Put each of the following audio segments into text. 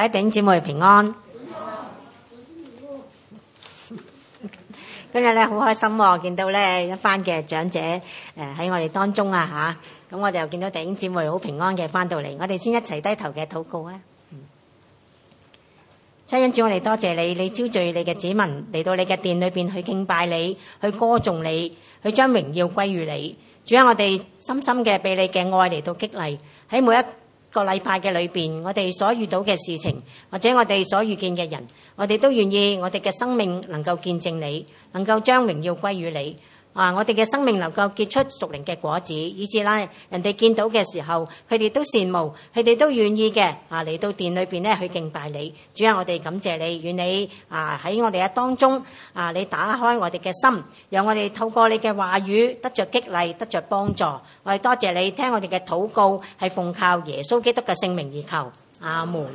位弟兄姊妹平安。今日咧好開心喎，見到咧一班嘅長者喺我哋當中啊嚇，咁我哋又見到弟兄姊妹好平安嘅翻到嚟，我哋先一齊低頭嘅禱告啊！親恩主，我哋多謝你，你招聚你嘅子民嚟到你嘅殿裏邊去敬拜你，去歌頌你，去將榮耀歸於你。主啊，我哋深深嘅被你嘅愛嚟到激勵，喺每一個禮拜嘅裏邊，我哋所遇到嘅事情，或者我哋所遇見嘅人，我哋都願意我哋嘅生命能夠見證你，能夠將榮耀歸於你。我哋嘅生命能夠結出屬靈嘅果子，以至啦人哋見到嘅時候，佢哋都羨慕，佢哋都願意嘅嚟到殿裏邊咧去敬拜你。主啊，我哋感謝你，願你喺我哋嘅當中你打開我哋嘅心，讓我哋透過你嘅話語得着激勵，得着幫助。我哋多謝你聽我哋嘅禱告，係奉靠耶穌基督嘅聖名而求，阿門。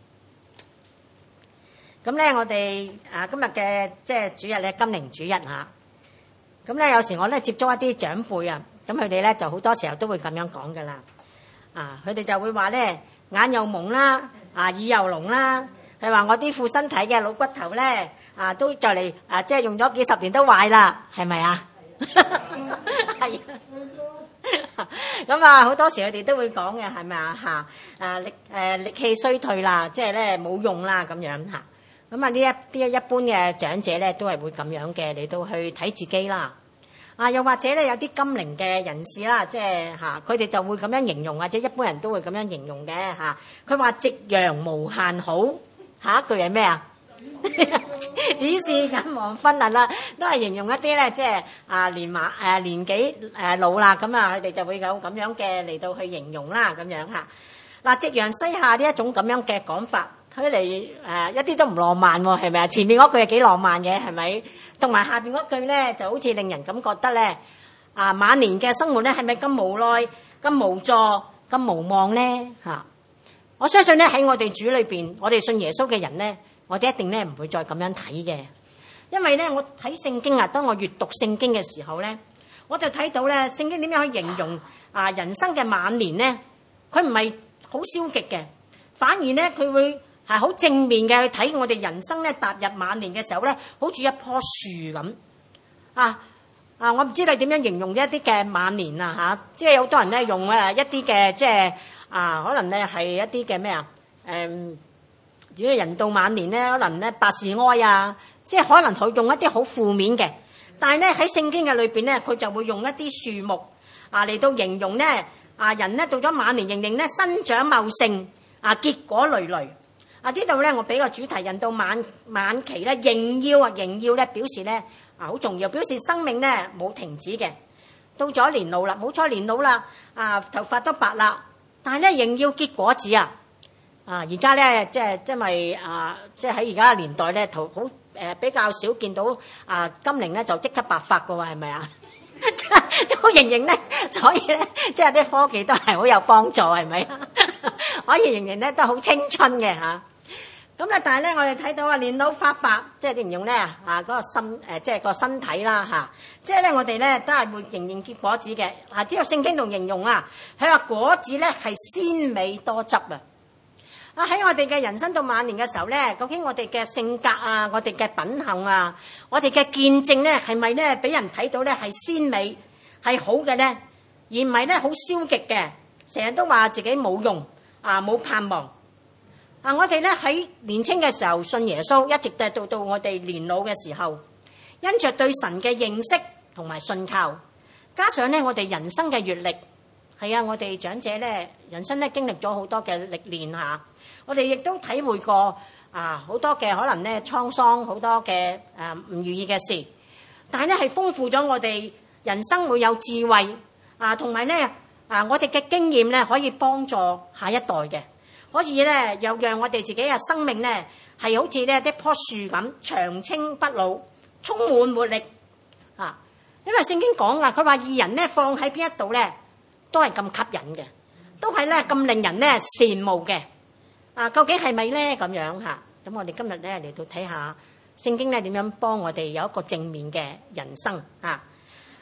咁咧，我哋今日嘅即係主日咧，金靈主日嚇。咁咧，有時我咧接觸一啲長輩啊，咁佢哋咧就好多時候都會咁樣講噶啦。佢哋就會話咧眼又矇啦，耳又聾啦。佢話我啲副身體嘅老骨頭咧都就嚟即係用咗幾十年都壞啦，係咪啊？係啊。咁好多時佢哋都會講嘅，係咪啊？力氣衰退啦，即係咧冇用啦咁樣嚇。咁呢一啲一般嘅長者咧，都係會咁樣嘅嚟到去睇自己啦。又或者咧有啲金齡嘅人士啦，即係佢哋就會咁樣形容，或者一般人都會咁樣形容嘅嚇。佢話夕陽無限好，下一句係咩啊？只是近黃昏啦，都係形容一啲咧，即係年紀老啦，咁佢哋就會有咁樣嘅嚟到去形容啦，咁樣嚇。嗱，夕陽西下呢一種咁樣嘅講法，睇嚟一啲都唔浪漫喎，係咪啊？前面嗰句係幾浪漫嘅，係咪？同埋下邊嗰句咧，就好似令人咁覺得咧，晚年嘅生活咧係咪咁無奈、咁無助、咁無望咧？我相信咧喺我哋主裏邊，我哋信耶穌嘅人咧，我哋一定咧唔會再咁樣睇嘅，因為咧我睇聖經當我閱讀聖經嘅時候咧，我就睇到咧聖經點樣去形容人生嘅晚年咧，佢唔係好消極嘅，反而咧佢會係好正面嘅去睇我哋人生咧踏入晚年嘅時候咧，好似一棵樹咁我唔知你點樣形容一啲嘅晚年即係好多人咧用一啲嘅即係可能咧係一啲嘅咩如果人到晚年咧，可能咧百事哀即係可能佢用一啲好負面嘅，但係咧喺聖經嘅裏邊咧，佢就會用一啲樹木嚟到形容咧人咧到咗晚年仍然咧生長茂盛結果累累。呢度咧，我俾個主題，人到晚期咧，仍要咧表示咧好重要，表示生命咧冇停止嘅。到咗年老啦，冇錯年老啦，頭髮都白啦，但係咧仍要結果子而家咧即係因為即係喺而家嘅年代咧，好比較少見到金齡咧就即刻白髮㗎喎，係咪啊？都仍然咧，所以咧即係啲科技都係好有幫助，係咪啊？可以仍然咧都好青春嘅咁咧，但係咧，我哋睇到年老髮白，即係形容咧嗰個身即係個身體啦即係咧我哋咧都係會仍然結果子嘅。呢個聖經度形容佢話果子咧係鮮美多汁喺我哋嘅人生到晚年嘅時候咧，究竟我哋嘅性格我哋嘅品行我哋嘅見證咧係咪咧俾人睇到咧係鮮美係好嘅咧，而唔係咧好消極嘅，成日都話自己冇用冇盼望。我哋咧喺年青嘅時候信耶穌，一直到我哋年老嘅時候，因着對神嘅認識同埋信靠，加上咧我哋人生嘅閱歷，我哋長者咧人生咧經歷咗好多嘅歷練我哋亦都體會過好多嘅可能咧滄桑，好多嘅唔如意嘅事，但係咧係豐富咗我哋人生會有智慧同埋咧我哋嘅經驗咧可以幫助下一代嘅。可以咧，又讓我哋自己嘅生命咧，係好似呢一棵樹咁長青不老，充滿活力因為聖經講佢話義人咧放喺邊一度咧，都係咁吸引嘅，都係咧咁令人咧羨慕嘅究竟係咪咧咁樣咁我哋今日咧嚟到睇下聖經咧點樣幫我哋有一個正面嘅人生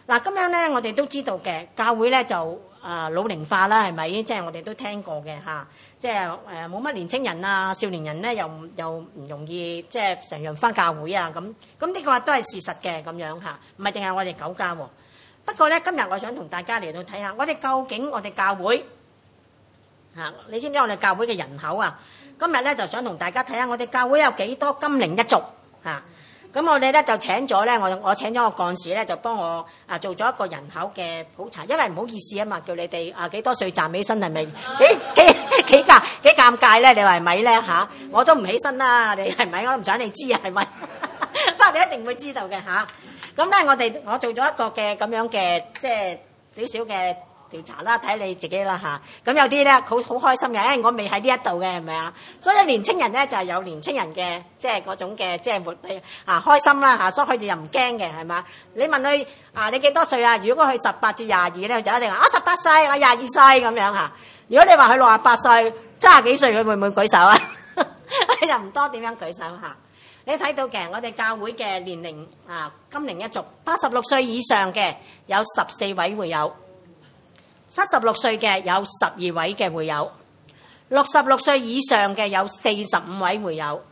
嗱，咁樣咧，我哋都知道嘅，教會咧就老齡化啦，係咪？即係我哋都聽過嘅嚇，即係冇乜年青人啊，少年人咧又唔容易即係成日返教會啊咁呢個都係事實嘅咁樣嚇，唔係淨係我哋九家喎。不過咧，今日我想同大家嚟到睇下，我哋究竟我哋教會嚇，你知唔知我哋教會嘅人口啊？今日咧就想同大家睇下我哋教會有幾多金齡一族嚇。咁我哋咧就請咗咧，我請咗個幹事咧，就幫我做咗一個人口嘅普查，因為唔好意思啊嘛，叫你哋幾多歲站起身係咪幾尷尬咧？你話係咪咧嚇？我都唔起身啦，你係咪？我都唔想你知啊，係咪？不過你一定會知道嘅嚇。咁咧我做咗一個嘅咁樣嘅即係少少嘅調查啦，睇你自己啦嚇。咁有啲咧好開心嘅，因為我未喺呢一度嘅係咪啊？所以年青人咧就係有年青人嘅即係嗰種嘅即係活力開心啦嚇，所以佢哋又唔驚嘅係嘛？你問佢你幾多歲啊？如果佢18至22咧，佢就一定話18歲，我22歲咁樣嚇。如果你話佢68歲、70幾歲，佢會唔會舉手啊？又唔多點樣舉手嚇。你睇到嘅，我哋教會嘅年齡金齡一族，86歲以上嘅有14位會友，76歲嘅有12位嘅會友，66歲以上嘅有45位會友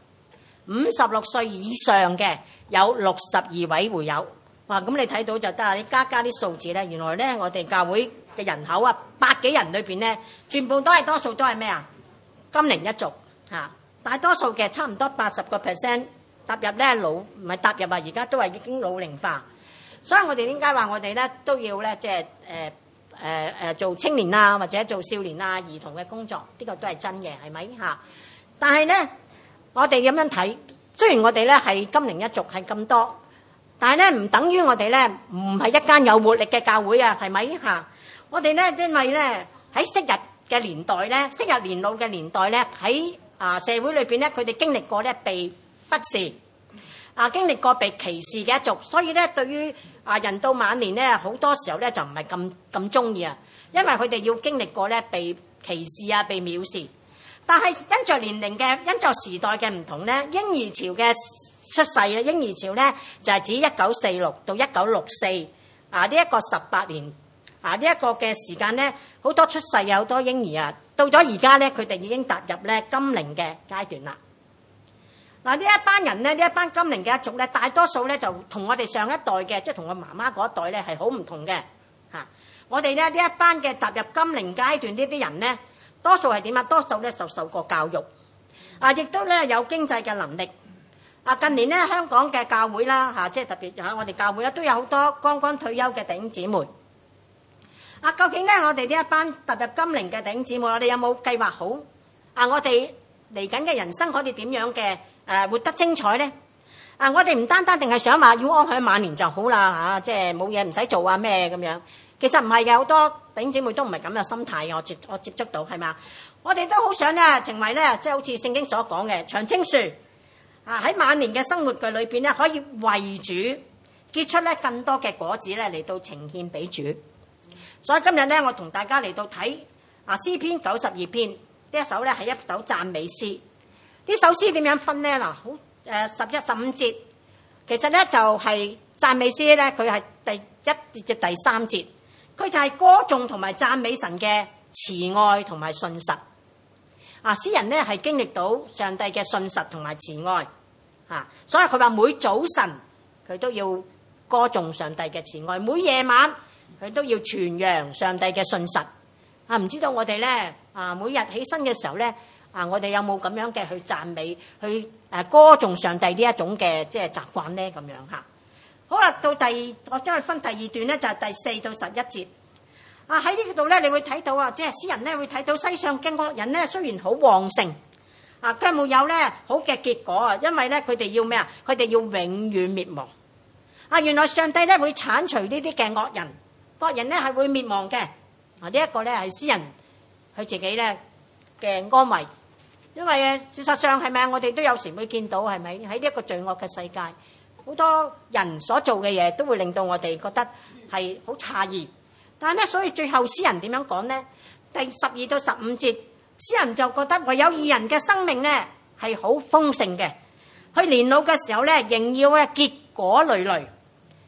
，56歲以上嘅有62位會友。哇！咁你睇到就得啦，你加啲數字咧，原來咧我哋教會嘅人口百幾人裏邊咧，全部都係多數都係咩啊？金齡一族嚇，大多數嘅差唔多80%。踏入咧唔係踏入而家都係已經老齡化，所以我哋點解話我哋咧都要咧即係做青年啊或者做少年啊兒童嘅工作，呢個都係真嘅，係咪嚇？但係咧我哋咁樣睇，雖然我哋咧係金齡一族係咁多，但係咧唔等於我哋咧唔係一間有活力嘅教會啊，係咪嚇？我哋咧因為咧喺昔日嘅年代咧，昔日年老嘅年代咧喺社會裏邊咧，佢哋經歷過咧被忽視經歷過被歧視嘅一族，所以咧對於人到晚年咧，好多時候咧就唔係咁中意啊，因為佢哋要經歷過咧被歧視啊、被藐視。但係因着年齡嘅、因着時代嘅唔同咧，嬰兒潮嘅出世咧，嬰兒潮咧就係指1946到1964呢一個18年呢一個嘅時間咧，好多出世有好多嬰兒啊，到咗而家咧，佢哋已經踏入咧金齡嘅階段啦。嗱，呢一班人咧，呢一班金齡嘅一族咧，大多數咧就同我哋上一代嘅，即係同我媽媽嗰一代咧係好唔同嘅嚇。我哋咧呢一班嘅踏入金齡階段呢啲人咧，多數係點啊？多數咧受過教育亦都咧有經濟嘅能力近年咧香港嘅教會啦嚇，即係特別我哋教會咧都有好多剛剛退休嘅弟兄姊妹究竟咧我哋呢一班踏入金齡嘅弟兄姊妹，我哋有冇計劃好我哋嚟緊嘅人生可以點樣嘅活得精彩咧？我哋唔單單定係想話要安享晚年就好啦即係冇嘢唔使做啊咩咁樣。其實唔係嘅，好多弟兄姊妹都唔係咁嘅心態嘅。我接觸到係嘛？我哋都好想咧成為咧，即係好似聖經所講嘅長青樹喺晚年嘅生活嘅裏邊咧，可以為主結出咧更多嘅果子咧嚟到呈獻俾主。所以今日咧，我同大家嚟到睇詩篇92篇呢一首咧係一首讚美詩。呢首詩點樣分咧？嗱，好11、15節，其實咧就係讚美詩咧，佢係第1節至第3節，佢就係歌頌同埋讚美神嘅慈愛同埋信實。詩人咧係經歷到上帝嘅信實同埋慈愛所以佢話每早晨佢都要歌頌上帝嘅慈愛，每夜晚佢都要傳揚上帝嘅信實。唔知道我哋咧每日起身嘅時候咧我哋有冇咁樣嘅去讚美、去歌頌上帝呢一種嘅即係習慣咧？咁樣嚇。好啦，到我將佢分第二段咧，就係第4到11節。喺呢度咧，你會睇到即係詩人咧會睇到世上嘅惡人咧，雖然好旺盛佢冇有咧好嘅結果因為咧佢哋要咩啊？佢哋要永遠滅亡原來上帝咧會剷除呢啲嘅惡人，惡人咧係會滅亡嘅呢一個咧係詩人佢自己咧嘅安慰。因為事實上係咪我哋都有時會見到係咪喺呢一個罪惡嘅世界，好多人所做嘅嘢都會令到我哋覺得係好詫異。但係咧，所以最後詩人點樣講呢？第12到15節，詩人就覺得唯有義人嘅生命咧係好豐盛嘅，佢年老嘅時候咧仍要咧結果累累，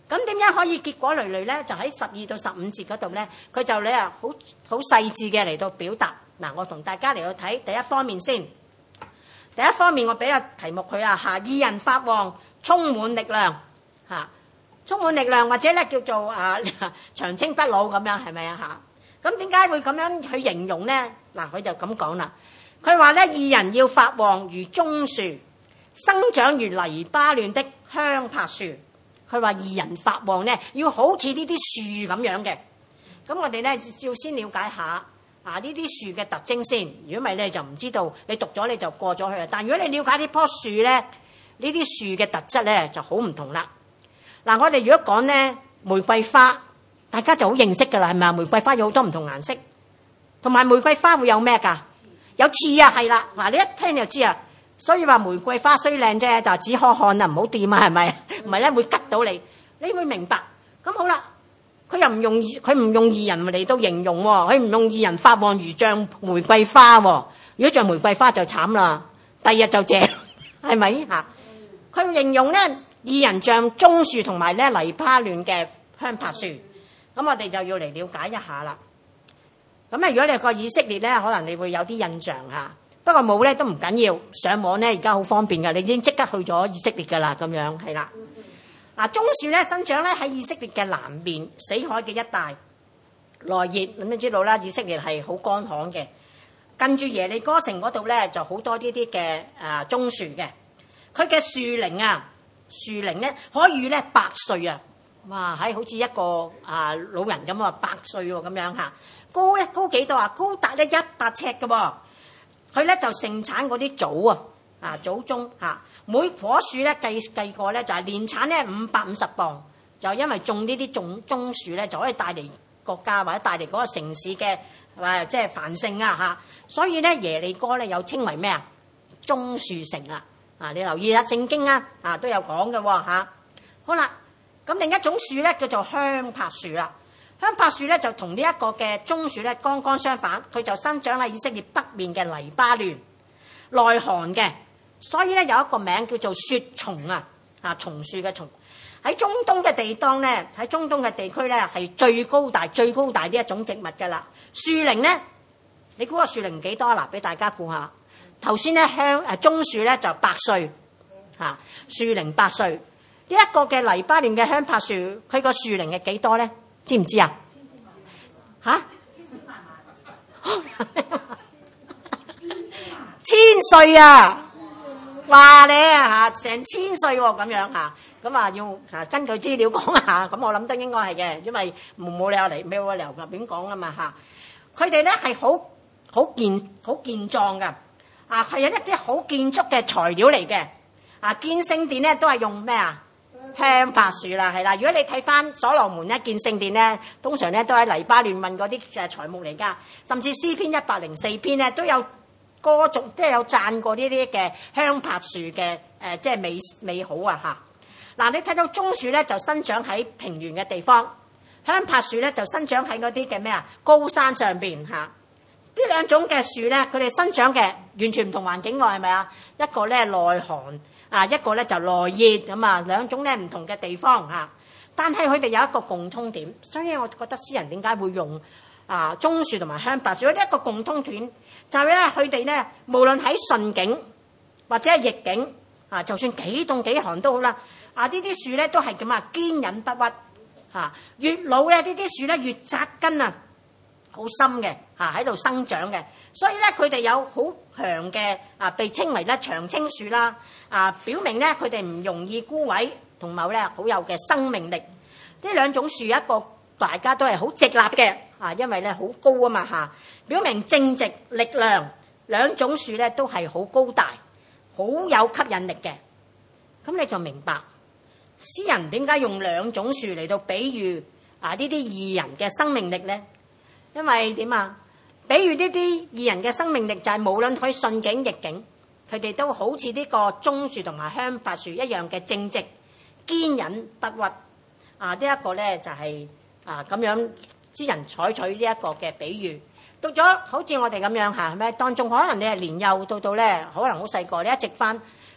咁點樣可以結果累累咧？就喺12到15節嗰度咧，佢就咧好細緻嘅嚟到表達。嗱，我同大家嚟到睇第一方面先。第一方面我俾個題目佢義人發旺，充滿力量充滿力量，或者咧叫做長青不老咁樣，係咪啊？咁點解會咁樣去形容咧？嗱，佢就咁講啦。佢話咧，義人要發旺如棕樹，生長如黎巴嫩的香柏樹。佢話義人發旺咧，要好似呢啲樹咁樣嘅。咁我哋咧要先了解下呢啲樹嘅特徵先。如果唔係咧，就唔知道。你讀咗你就過咗去啦。但如果你了解呢棵樹咧，呢啲樹嘅特質咧就好唔同啦。嗱，我哋如果講咧玫瑰花，大家就好認識噶啦，係咪啊？玫瑰花有好多唔同顏色，同埋玫瑰花會有咩㗎？有刺啊，係啦。嗱，你一聽就知啊。所以話玫瑰花雖靚啫，就只可看啊，唔好掂啊，係咪？唔係咧會吉到你。你會明白。咁好啦，佢唔用義人嚟到形容喎，佢唔用義人發旺如像玫瑰花喎。如果像玫瑰花就慘啦，第二日就謝，係咪嚇？佢形容咧義人像棕樹同埋咧黎巴嫩嘅香柏樹。咁我哋就要嚟了解一下啦。咁咧，如果你個以色列咧，可能你會有啲印象嚇。不過冇咧都唔緊要，上網咧而家好方便㗎，你已經即刻去咗以色列㗎啦，咁樣係啦。嗱，棕樹咧生長咧喺以色列嘅南邊死海嘅一帶，來熱咁你知道啦，以色列係好乾旱嘅。近住耶利哥城嗰度咧就好多呢啲嘅棕樹嘅，佢嘅樹齡咧可以咧100歲啊！哇，係好似一個老人咁啊，100歲喎咁樣嚇。高幾多啊？高達咧100尺嘅喎。佢咧就盛產嗰啲棗棗棕每棵樹咧計過咧就係年產咧550磅，就因為種呢啲棕樹咧就可以帶嚟國家或者帶嚟嗰個城市嘅即係繁盛所以咧耶利哥咧有稱為咩啊？棕樹城你留意下聖經都有講嘅喎。好啦，咁另一種樹咧叫做香柏樹啦。香柏樹咧就同呢一個嘅棕樹咧剛剛相反，佢就生長喺以色列北面嘅黎巴嫩，耐寒嘅，所以咧有一個名叫做雪松松樹嘅松。喺中東嘅地當咧，喺中東嘅地區咧係最高大呢一種植物㗎啦。樹齡咧，你估個樹齡幾多？嗱，俾大家估下。頭先咧棕樹咧就100歲樹齡100歲。呢一個嘅黎巴嫩嘅香柏樹，佢個樹齡係幾多咧？知唔知啊？1000歲啊！話你成1000歲喎咁樣咁要根據資料講下，咁我諗都應該係嘅，因為冇理由咁點講啊嘛佢哋咧係好健壯噶係有一啲好建築嘅材料嚟嘅建聖殿咧都係用咩香柏樹啦，係啦。如果你睇翻所羅門建聖殿咧，通常咧都喺黎巴嫩問嗰啲材木嚟噶，甚至詩篇104篇咧都有歌頌，即係有讚過呢啲嘅香柏樹嘅即係美好嗱，你睇到棕樹咧就生長喺平原嘅地方，香柏樹咧就生長喺嗰啲嘅咩高山上邊呢兩種嘅樹咧，佢哋生長嘅完全唔同環境喎，係咪啊？一個咧耐寒一個咧就耐熱咁兩種咧唔同嘅地方但係佢哋有一個共通點，所以我覺得詩人點解會用棕樹同埋香柏樹？一個共通點就係咧，佢哋咧無論喺順境或者係逆境就算幾凍幾寒都好啦呢啲樹咧都係咁堅忍不屈越老咧呢啲樹咧越扎根好深嘅喺度生長嘅，所以咧佢哋有好強嘅被稱為咧長青樹啦表明咧佢哋唔容易枯萎，同埋咧好有嘅生命力。呢兩種樹一個大家都係好直立嘅因為咧好高啊嘛表明正直力量。兩種樹咧都係好高大，好有吸引力嘅。咁你就明白詩人點解用兩種樹嚟到比喻呢啲義人嘅生命力咧？因為點比喻呢啲義人嘅生命力就係無論佢順境逆境，佢哋都好似呢個棕樹同埋香柏樹一樣嘅正直堅忍不屈呢一個咧就係咁樣詩人採取呢一個嘅比喻。到咗好似我哋咁樣係咪當中可能你係年幼到咧可能好細個，你一直翻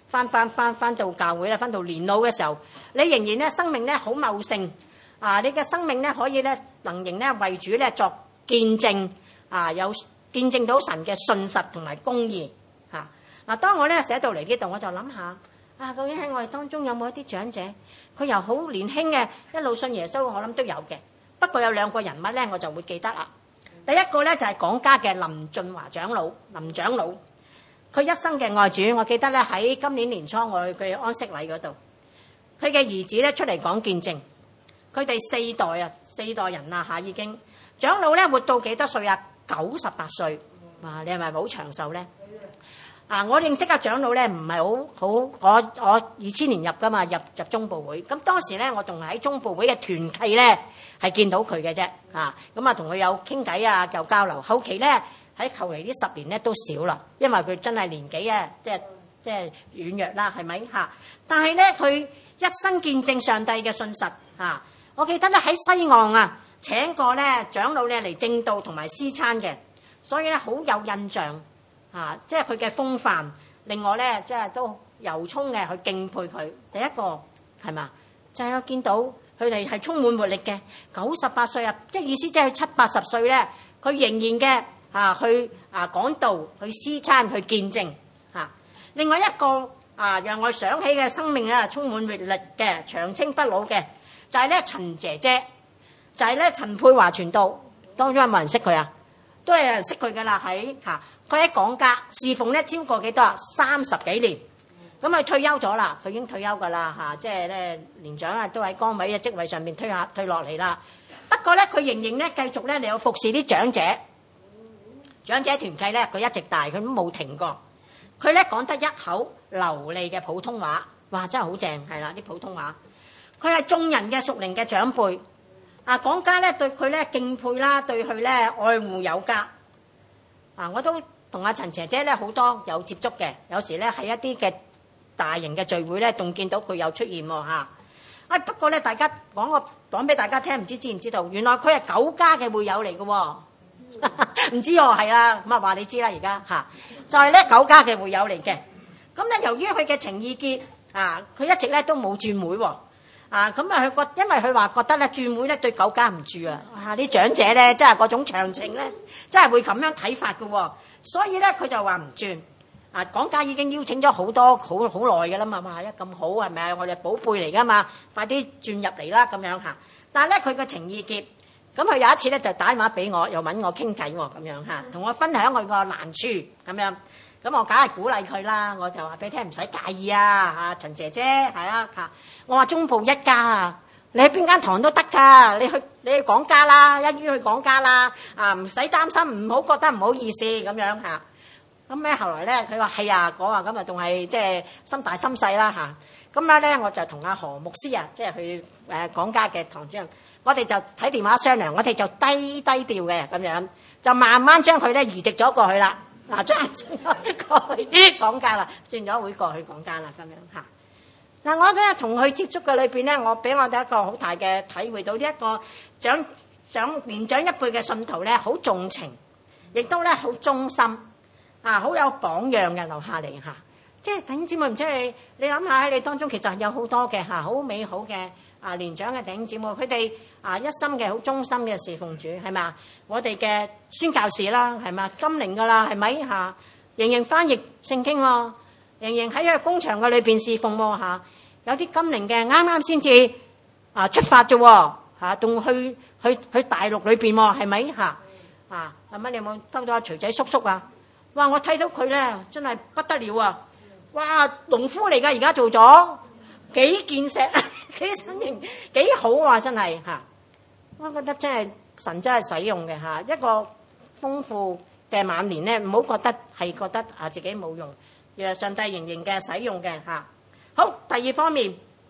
翻到教會咧，翻到年老嘅時候，你仍然咧生命咧好茂盛啊！你嘅生命咧可以咧能仍咧為主咧作見證啊，有見證到神嘅信實同埋公義嚇。嗱，當我咧寫到嚟呢度，我就諗下啊，究竟喺我哋當中有冇一啲長者，佢由好年輕嘅一路信耶穌，我諗都有嘅。不過有兩個人物咧，我就會記得啦。第一個咧就係講家嘅林俊華長老，林長老，佢一生嘅愛主。我記得咧喺今年年初我去佢安息禮嗰度，佢嘅兒子咧出嚟講見證，佢哋四代人啦嚇已經。長老咧活到幾多歲啊？98歲。哇！你係咪好長壽咧？啊！我認識嘅長老咧唔係好，我2000年入噶嘛，入中部會。咁當時咧我仲喺中部會嘅團契咧係見到佢嘅啫，咁啊同佢有傾偈啊，又交流。後期咧喺後嚟呢10年咧都少啦，因為佢真係年紀啊，即係軟弱啦，係咪嚇？但係咧佢一生見證上帝嘅信實嚇。我記得咧喺西岸啊請過咧長老咧嚟證道同埋司餐嘅，所以咧好有印象。即係佢嘅風範，令我咧即係都由衷嘅去敬佩佢。第一個係嘛，就係我見到佢哋係充滿活力嘅，98歲啊，即係意思即係佢70-80歲咧，佢仍然嘅去講道、去司餐、去見證嚇。另外一個讓我想起嘅生命咧充滿活力嘅、長青不老嘅，就係咧陳姐姐，就係咧陳佩華傳道。當中有冇人識佢啊？都係有人識佢㗎啦，喺佢喺港家侍奉咧超過幾多啊？30幾年，咁佢退休咗啦，佢已經退休㗎啦即係咧年長啊，都喺崗位嘅職位上面退落嚟啦。不過咧，佢仍然咧繼續咧嚟有服侍啲長者團契咧，佢一直帶，佢都冇停過。佢咧講得一口流利嘅普通話，哇！真係好正，係啦啲普通話。佢係眾人嘅屬靈嘅長輩，港家咧對佢咧敬佩啦，對佢咧愛護有加。我都同阿陳姐姐咧好多有接觸嘅，有時咧喺一啲嘅大型嘅聚會咧，仲見到佢有出現喎。不過咧，大家講俾大家聽，唔知唔知道？原來佢係9家嘅會友嚟嘅喎，唔知喎，係啦，咁話你知啦，而家就係咧9家嘅會友嚟嘅。咁咧，由於佢嘅情意結佢一直咧都冇轉會喎。因為佢話覺得咧轉會咧對9家唔住啊！啲長者咧真係嗰種長情咧，真係會咁樣睇法嘅喎。所以咧佢就話唔轉。港家已經邀請咗好耐嘅啦嘛，哇！咁好係咪啊？我哋寶貝嚟噶嘛，快啲轉入嚟啦咁樣嚇。但係咧佢個情意結，咁佢有一次咧就打電話俾我，又揾我傾偈喎咁樣嚇，同我分享佢個難處咁樣。咁我梗係鼓勵佢啦，我就話俾你聽唔使介意啊，陳姐姐係啦嚇。我話中部一家啊，你去邊間堂都得㗎，你去港家啦，一於去港家啦，唔使擔心，唔好覺得唔好意思咁樣嚇。咁咧後來咧佢話係啊，我話咁啊仲係即係心大心細啦嚇。咁樣咧我就同阿何牧師啊，即係去港家嘅堂主任，我哋就睇電話商量，我哋就低調嘅咁樣，就慢慢將佢咧移植咗過去啦。將過去港家啦，轉咗會過去港家啦咁樣嚇。我咧同佢接觸嘅裏邊咧，我俾我哋一個好大嘅體會到呢一個年長一輩嘅信徒咧，好重情，亦都咧好忠心好有榜樣嘅留下嚟嚇。即係弟兄姊妹，唔知你諗下喺你當中其實有好多嘅好美好嘅年長嘅弟兄姊妹，佢哋一心嘅好忠心嘅侍奉主係咪？我哋嘅宣教士啦係咪？金齡㗎啦係咪嚇？仍然翻譯聖經喎，仍然喺一個工場嘅裏邊侍奉喎嚇。有啲金齡嘅啱啱先至出發啫喎嚇，仲去大陸裏邊喎係咪嚇？係咪你有冇收到阿徐仔叔叔啊？哇！我睇到佢咧真係不得了啊！哇，農夫嚟㗎，而家做咗幾件石，幾身形幾好啊！真係嚇，我覺得真係神真係使用嘅嚇，一個豐富嘅晚年咧，唔好覺得自己冇用，若上帝仍然嘅使用嘅嚇。好，第二方面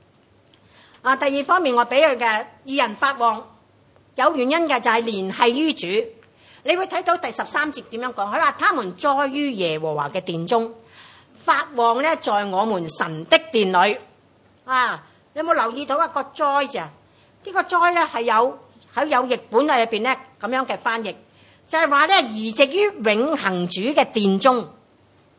我俾佢嘅義人發旺，有原因嘅就係連繫於主。你會睇到第13節點樣講？佢話他們栽於耶和華嘅殿中。發旺咧，在我們神的殿裏你有冇留意到一個栽字啊？呢個栽咧係有譯本裏邊咧咁樣嘅翻譯，就係話咧移植於永恆主嘅殿中。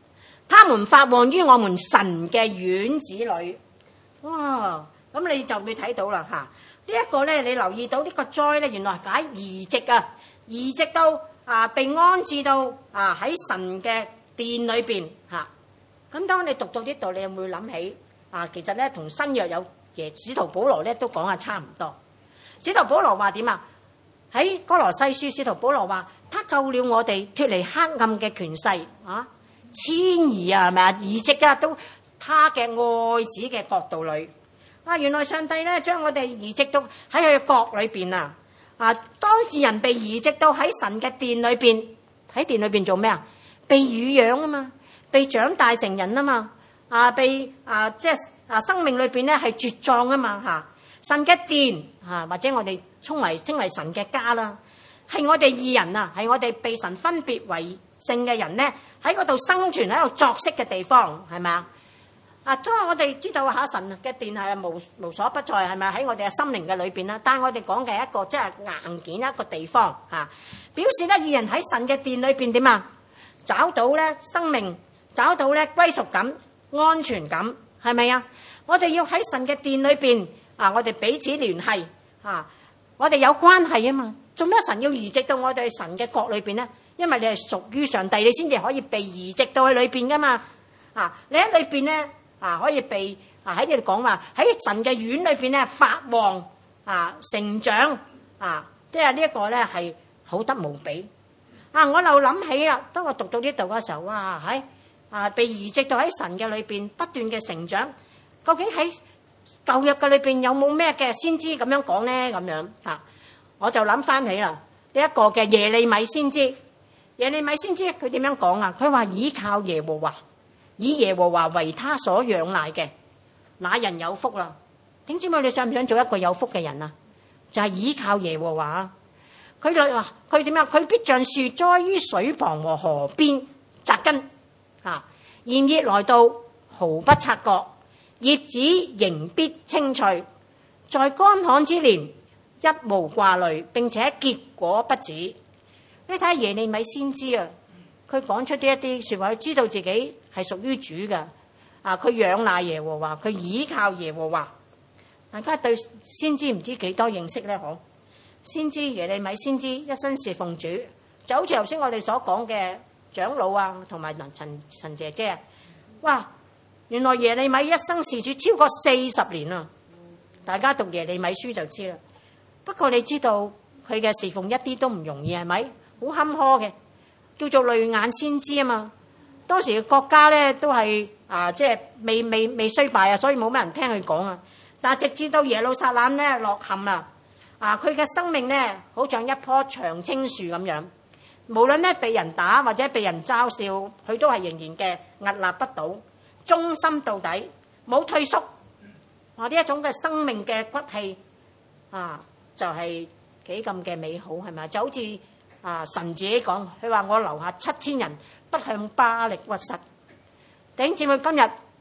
他們發旺於我們神嘅院子裏。哇！咁你就會睇到啦嚇。呢一個咧，你留意到呢個災咧，原來係解移植啊，移植到被安置到喺神嘅殿裏邊嚇。咁當你讀到呢度，你有冇諗起其實咧同新約有使徒保羅咧都講係差唔多。使徒保羅話點啊？喺哥羅西書，使徒保羅話：他救了我哋脫離黑暗嘅權勢啊，遷移係咪啊？移植到他嘅愛子嘅國度裏。原來上帝咧將我哋移植到喺佢嘅國裏邊啊！當事人被移植到喺神嘅殿裏邊，喺殿裏邊做咩啊？被乳養啊嘛，被長大成人啊嘛，被即係生命裏邊咧係茁壯啊嘛嚇！神嘅殿或者我哋稱為神嘅家啦，係我哋義人啊，係我哋被神分別為聖嘅人咧喺嗰度生存喺度作息嘅地方，係咪啊？當我哋知道神嘅殿係無所不在，係咪喺我哋嘅心靈嘅裏邊啦？但係我哋講嘅一個即係硬件一個地方表示咧義人喺神嘅殿裏邊點啊？找到咧生命，找到咧歸屬感、安全感，係咪啊？我哋要喺神嘅殿裏邊我哋彼此聯繫我哋有關係啊嘛。做咩神要移植到我哋神嘅國裏邊咧？因為你係屬於上帝，你先至可以被移植到去裏邊噶嘛。你喺裏邊咧。可以被喺呢度講話喺神嘅院裏邊咧發旺成長即係呢一個咧係好得無比我又諗起啦，當我讀到呢度嘅時候，哇喺被移植到喺神嘅裏邊不斷嘅成長，究竟喺舊約嘅裏邊有冇咩嘅先知咁樣講咧？咁樣我就諗翻起啦呢一個嘅耶利米先知。耶利米先知佢點樣講啊？佢話倚靠耶和華，以耶和華為他所仰賴嘅，那人有福啦。弟兄姊妹，你想唔想做一個有福嘅人啊？就係倚靠耶和華。佢點啊？佢必像樹栽於水旁和河邊扎根炎熱來到毫不察覺，葉子仍必青翠，在乾旱之年一無掛慮，並且結果不止。你睇下耶利米先知啊，佢講出呢一啲說話，佢知道自己係屬於主嘅佢仰賴耶和華，佢倚靠耶和華。大家對先知唔知幾多認識咧？嗬，先知耶利米先知一生侍奉主，就好似頭先我哋所講嘅長老同埋陳姐姐哇！原來耶利米一生侍主超過40年啊！大家讀耶利米書就知啦。不過你知道佢嘅侍奉一啲都唔容易，係咪？好坎坷嘅，叫做淚眼先知啊嘛。當時嘅國家咧都係即係未衰敗所以冇乜人聽佢講啊。但係直至到耶路撒冷咧落陷啦，佢嘅生命咧好像一棵長青樹咁樣，無論咧被人打或者被人嘲笑，佢都係仍然嘅屹立不倒，忠心到底，冇退縮。呢一種嘅生命嘅骨氣就係幾咁嘅美好，係咪？就好似神自己講，佢話我留下7000人不向巴力屈膝。弟兄姊妹，今日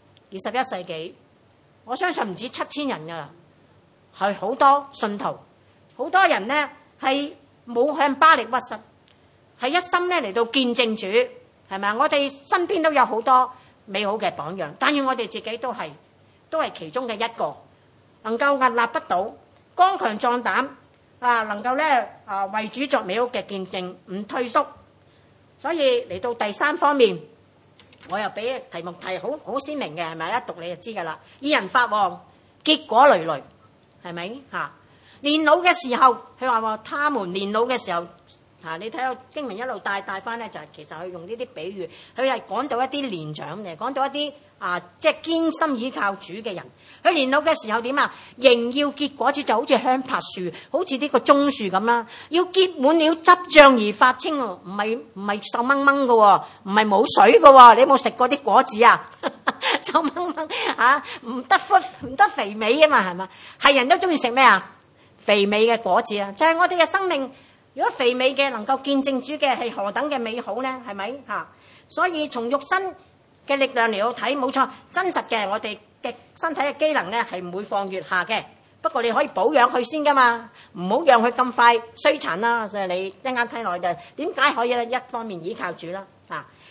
21世紀，我相信唔止7000人噶啦，係好多信徒，好多人呢係冇向巴力屈膝，係一心咧嚟到見證主，係咪？我哋身邊都有好多美好嘅榜樣，但願我哋自己都係其中嘅一個，能夠屹立不倒，剛強壯膽能夠咧為主作美好嘅見證，唔退縮。所以嚟到第3方面，我又俾題目係好鮮明嘅，係咪？一讀你就知噶啦。義人發旺，結果累累，係咪？年老嘅時候，佢話他們年老嘅時候，你睇下經文一路帶翻咧，就係其實佢用呢啲比喻，佢係講到一啲年長嘅，講到一啲即係堅心倚靠主嘅人。佢年老嘅時候點啊？仍要結果子，就好似香柏樹，好似呢個棕樹咁啦，要結滿了汁醬而發青喎，唔係瘦掹掹嘅喎，唔係冇水嘅喎。你有冇食過啲果子啊？瘦掹掹唔得肥美啊嘛，係嘛？係人都中意食咩啊？肥美嘅果子啊，就係我哋嘅生命。如果肥美嘅能夠見證主嘅係何等嘅美好呢？係咪？所以從肉身嘅力量嚟到睇，冇錯，真實嘅我哋嘅身體嘅機能咧係唔會放越下嘅。不過你可以保養佢先噶嘛，唔好讓佢咁快衰殘啦。所以你一陣間睇落去就點解可以咧？一方面倚靠主啦，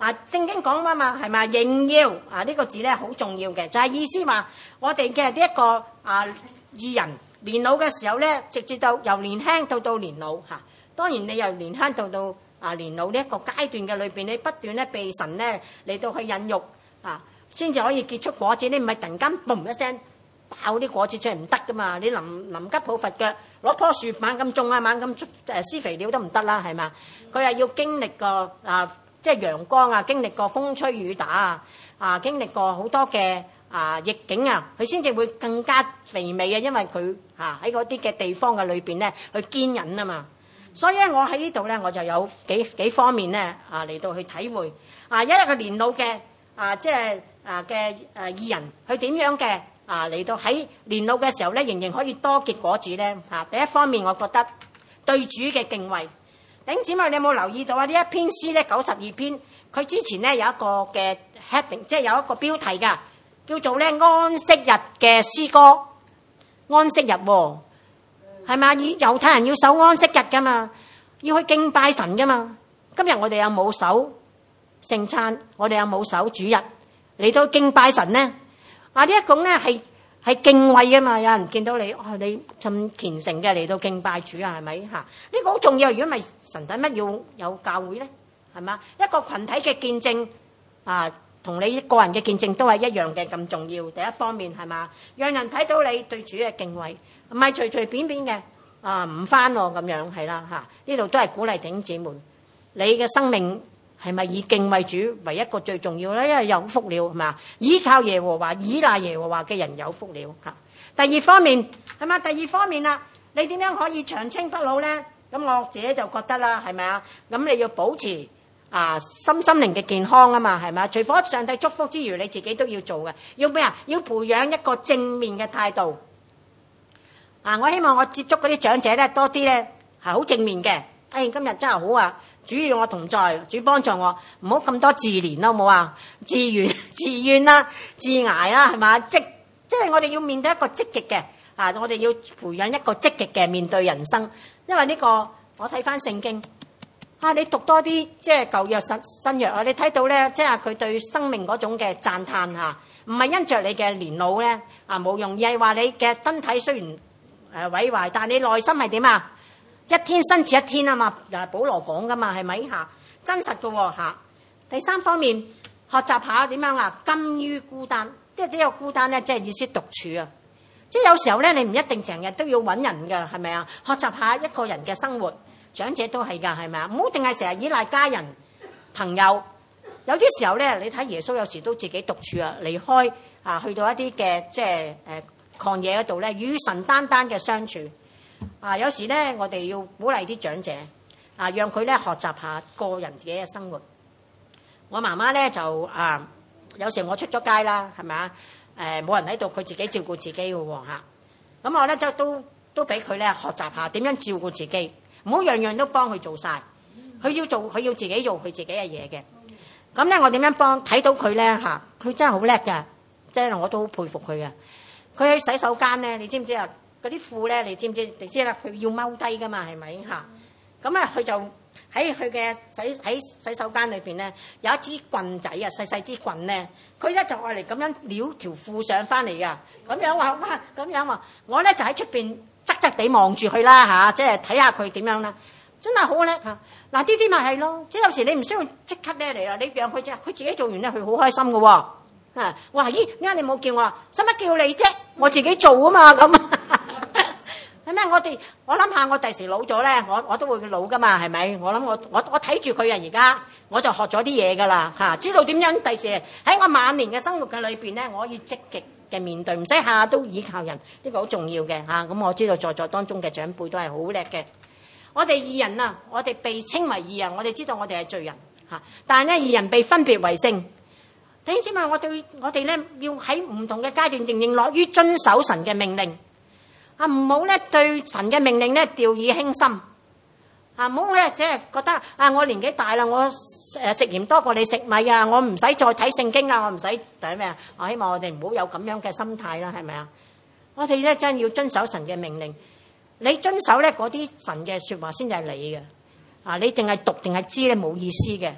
聖經講啊嘛，係咪仍要呢個字咧好重要嘅，就係意思話我哋嘅呢一個義人年老嘅時候咧，直至到由年輕到年老嚇。當然你由年輕到年老呢一個階段嘅裏邊，你不斷咧被神咧嚟到去孕育先至可以結出果子。你唔係突然間嘣一聲爆啲果子出嚟唔得噶嘛？你臨急抱佛腳攞棵樹猛咁種猛咁施肥料都唔得啦，係嘛？佢係要經歷過即係陽光經歷過風吹雨打經歷過好多嘅逆境佢先至會更加肥美因為佢喺嗰啲嘅地方嘅裏邊咧，去堅忍啊嘛。所以咧，我喺呢度咧，我就有幾方面咧嚟到去體會一個年老嘅即係嘅義人，佢點樣嘅嚟到喺年老嘅時候咧，仍然可以多結果子咧第一方面，我覺得對主嘅敬畏。弟兄姊妹，你有冇留意到呢一篇詩咧92篇，佢之前咧有一個嘅 heading， 即係有一個標題㗎，叫做咧安息日嘅詩歌。安息日係嘛？猶太人要守安息日㗎嘛，要去敬拜神㗎嘛。今日我哋有冇守聖餐？我哋有冇守主日嚟到敬拜神呢？呢一種咧係敬畏啊嘛。有人見到你你咁虔誠嘅嚟到敬拜主係咪呢個好重要。如果唔係神使乜要有教會咧？係嘛？一個群體嘅見證同你個人嘅見證都係一樣嘅咁重要。第一方面係嘛，讓人睇到你對主嘅敬畏，唔係隨隨便便嘅唔返喎咁樣係啦呢度都係鼓勵弟兄姊妹，你嘅生命係咪以敬畏主為一個最重要咧？因為有福了係嘛，依靠耶和華、依賴耶和華嘅人有福了第二方面係嘛？第二方面你點樣可以長青不老咧？咁我自己就覺得啦，係咪咁你要保持心靈嘅健康啊嘛，係咪？除咗上帝祝福之餘，你自己都要做嘅。要咩要培養一個正面嘅態度我希望我接觸嗰啲長者咧，多啲咧係好正面嘅。今日真係好主與我同在，主幫助我，唔好咁多自憐啦，好冇自怨啦，自捱啦，係嘛？即係我哋要面對一個積極嘅我哋要培養一個積極嘅面對人生。因為呢個我睇翻聖經你讀多啲即係舊約新約你睇到咧，即係佢對生命嗰種嘅讚嘆唔係因着你嘅年老咧冇用，而係話你嘅身體雖然毀壞，但係你內心係點一天新似一天啊嘛，又係保羅講噶嘛，係咪真實噶第三方面，學習下點樣甘於孤單，即係呢個孤單咧，即係意思獨處即係有時候咧，你唔一定成日都要揾人噶，係咪學習下一個人嘅生活。長者都係㗎，係咪唔好定係成日依賴家人朋友。有啲時候咧，你睇耶穌有時都自己獨處離開去到一啲嘅即係曠野嗰度咧，與神單單嘅相處有時咧，我哋要鼓勵啲長者讓佢咧學習下個人自己嘅生活。我媽媽咧就有時我出咗街啦，係咪冇人喺度，佢自己照顧自己嘅咁我咧就都俾佢咧學習下點樣照顧自己。唔好樣樣都幫佢做晒，佢要自己做佢自己嘅嘢嘅。咁咧，我點樣幫睇到佢咧佢真係好叻㗎，即係我都好佩服佢嘅。佢去洗手間咧，你知唔知嗰啲褲咧，你知唔知？你知啦，佢要踎低㗎嘛，係咪咁佢就喺佢嘅洗手間裏邊咧，有一支棍仔細支棍咧，佢咧就愛嚟咁樣撩條褲上翻嚟㗎。咁樣哇，咁樣我咧就喺出邊側側地望住佢啦即係睇下佢點樣啦，真係好叻嗱，呢啲咪係咯，即係有時你唔需要即刻咧嚟啦，你讓佢啫，佢自己做完咧，佢好開心㗎喎哇咦，點解你冇叫我使乜叫你啫？我自己做啊嘛咁係咩？我諗下，我第時老咗咧，我都會老噶嘛，係咪？我諗我睇住佢而家我就學咗啲嘢噶啦知道點樣第時喺我晚年嘅生活嘅裏邊咧，我可以積極嘅面對，唔使下下都依靠人，呢個好重要嘅咁我知道在座當中嘅長輩都係好叻嘅。我哋義人我哋被稱為義人，我哋知道我哋係罪人但係咧義人被分別為聖。弟兄姊妹，我哋咧要喺唔同嘅階段，仍然樂於遵守神嘅命令唔好咧對神嘅命令咧掉以輕心唔好咧只係覺得我年紀大啦，我食鹽多過你食米我唔使再睇聖經啦，我唔使睇咩我希望我哋唔好有咁樣嘅心態啦，係咪我哋咧真係要遵守神嘅命令。你遵守咧嗰啲神嘅說話先至係你嘅你淨係讀定係知咧冇意思嘅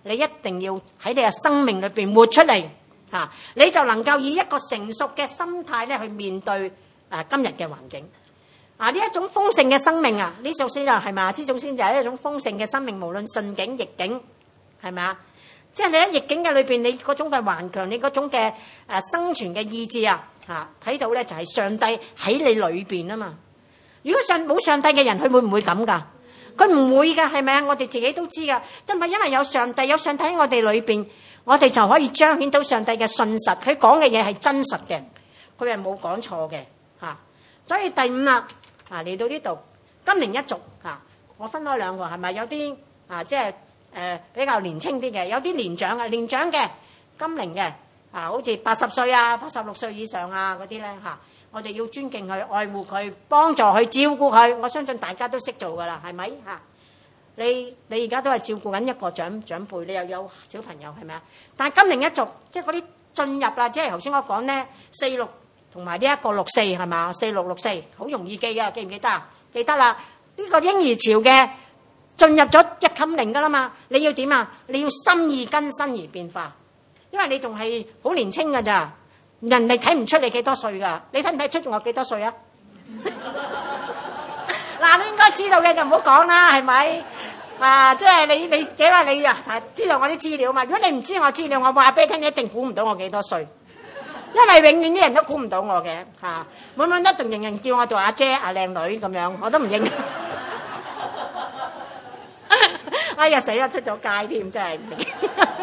你一定要喺你嘅生命裏邊活出嚟嚇，你就能夠以一個成熟嘅心態咧去面對今日嘅環境。呢一種豐盛嘅生命啊，呢首詩就係咪啊？呢首詩就係一種豐盛嘅生命，無論順境逆境，係咪啊？即係你喺逆境嘅裏邊，你嗰種嘅頑強，你嗰種嘅生存嘅意志啊，睇到咧就係上帝喺你裏邊啊嘛。如果冇上帝嘅人，佢會唔會咁噶？佢唔會噶，係咪啊？我哋自己都知噶，真係因為有上帝喺我哋裏邊，我哋就可以彰顯到上帝嘅信實。佢講嘅嘢係真實嘅，佢係冇講錯嘅嚇。所以第五啦，嚟到呢度金陵一族我分開兩個，係咪有啲即係比較年輕啲嘅，有啲年長嘅金陵嘅好似80歲86歲以上嗰啲咧我哋要尊敬佢、愛護佢、幫助佢、照顧佢。我相信大家都識做噶啦，係咪你而家都係照顧緊一個長輩，你又有小朋友，係咪啊？但係金陵一族即係嗰啲進入啦，即係頭先我講咧46同埋呢一個64係嘛？4664好容易記啊，記唔記得啊？記得啦，呢個嬰兒潮嘅進入咗金陵噶啦嘛。你要點啊？你要心意更新而變化，因為你仲係好年青噶咋。人哋睇唔出你幾多歲㗎？你睇唔睇出我幾多歲啊？你應該知道嘅就唔好講啦，係咪？即係你即係話你知道我啲資料嘛？如果你唔知我資料，我話俾你聽，你一定估唔到我幾多歲，因為永遠啲人都估唔到我嘅滿滿一動，人人叫我做阿姐、阿靚女咁樣，我都唔認。哎呀，死啦！出咗街添，真係唔認。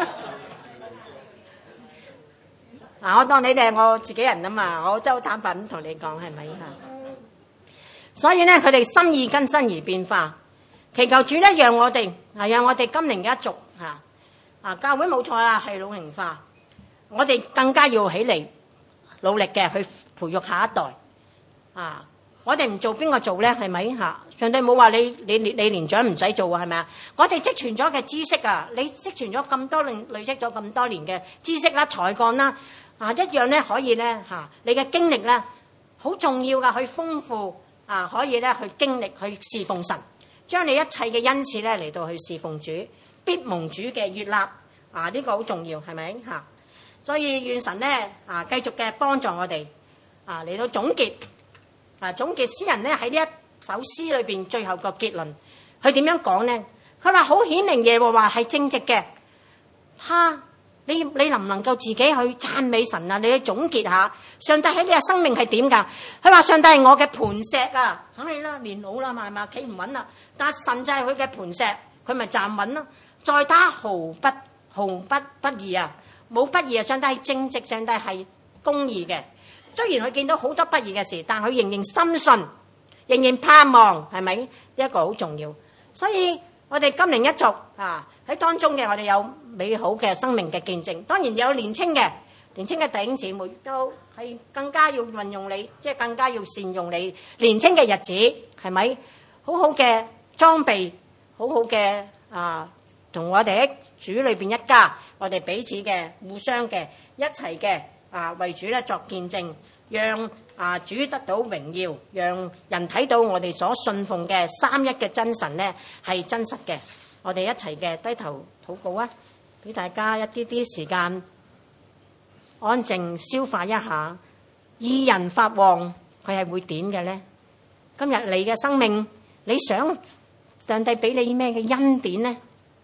我當你哋係我自己人啊嘛，我真係好坦白咁同你講，係咪？所以咧，佢哋心意更新而變化，祈求主咧，讓我哋金陵嘅一族教會冇錯啦，係老齡化，我哋更加要起嚟努力嘅去培育下一代我哋唔做邊個做咧？係咪？上帝冇話你年長唔使做啊？係咪啊？我哋積存咗嘅知識你積存咗咁多年，累積咗咁多年嘅知識啦、才幹啦一樣咧，可以咧你嘅經歷咧好重要噶，去豐富可以咧去經歷去侍奉神，將你一切嘅恩賜咧嚟到去侍奉主，必蒙主嘅悅納呢個好重要，係咪？所以願神咧繼續嘅幫助我哋嚟到總結詩人咧喺呢一首詩裏邊最後個結論，佢點樣講咧？佢話好顯明耶和華係正直嘅，你能唔能夠自己去讚美神啊？你去總結下上帝喺你嘅生命係點㗎？佢話上帝係我嘅磐石啊，肯定啦，年老啦嘛，係嘛，企唔穩啦，但係神就係佢嘅磐石，佢咪站穩咯。在他毫不義啊，冇不義啊！上帝係正直，上帝係公義嘅。雖然佢見到好多不義嘅事，但佢仍然深信，仍然盼望，係咪？呢一個好重要。所以我哋金陵一族喺當中嘅，我哋有美好嘅生命嘅見證。當然有年青嘅弟兄姊妹，都係更加要運用你，即係更加要善用你年青嘅日子，係咪？好好嘅裝備，好好嘅同我哋喺主裏邊一家，我哋彼此嘅互相嘅一齊嘅為主咧作見證，讓主得到榮耀，讓人睇到我哋所信奉嘅三一嘅真神咧係真實嘅。我哋一齊嘅低頭禱告啊，俾大家一啲啲時間安靜消化一下。義人發旺，佢係會點嘅咧？今日你嘅生命，你想上帝俾你咩嘅恩典咧？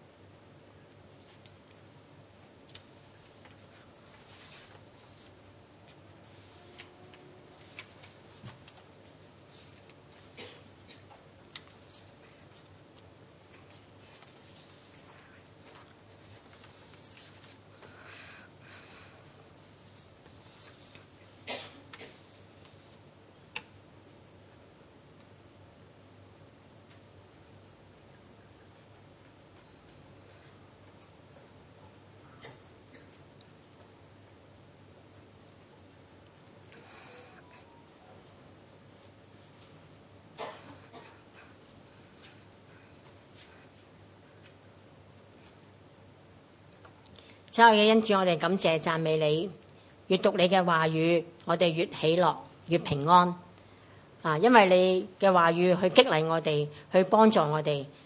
所有嘅恩主，我哋感謝讚美你，閱讀你嘅話語，我哋越喜樂越平安因為你嘅話語去激勵我哋，去幫助我哋，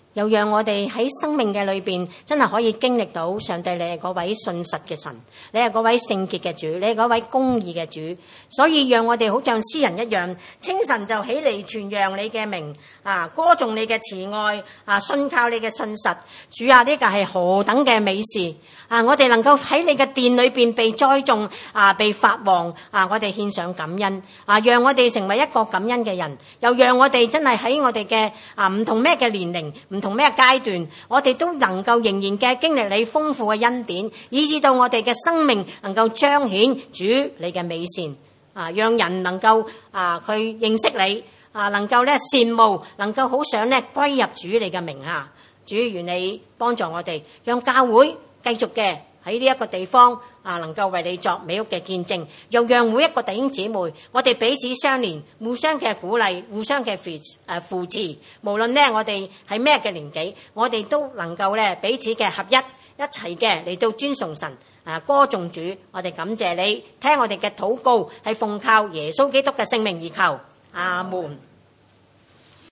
又讓我哋喺生命嘅裏邊真係可以經歷到上帝，你係嗰位信實嘅神，你係嗰位聖潔嘅主，你係嗰位公義嘅主。所以讓我哋好像詩人一樣，清晨就起嚟傳揚你嘅名，歌頌你嘅慈愛，信靠你嘅信實。主啊，呢個係何等嘅美事！我哋能夠喺你嘅殿裏邊被栽種，被發旺，我哋獻上感恩，讓我哋成為一個感恩嘅人，又讓我哋真係喺我哋嘅唔同咩嘅年齡，唔同咩階段，我哋都能夠仍然嘅經歷你豐富嘅恩典，以致到我哋嘅生命能夠彰顯主你嘅美善，讓人能夠去認識你，能夠咧羨慕，能夠好想咧歸入主你嘅名下。主，願你幫助我哋，讓教會繼續嘅喺呢一個地方能夠為你作美屋嘅見證，又讓每一個弟兄姊妹，我哋彼此相連，互相嘅鼓勵，互相嘅扶持。無論呢我哋係咩嘅年紀，我哋都能夠咧彼此嘅合一齊嘅嚟到尊崇神，歌頌主。我哋感謝你，聽我哋嘅禱告係奉靠耶穌基督嘅聖名而求，阿門。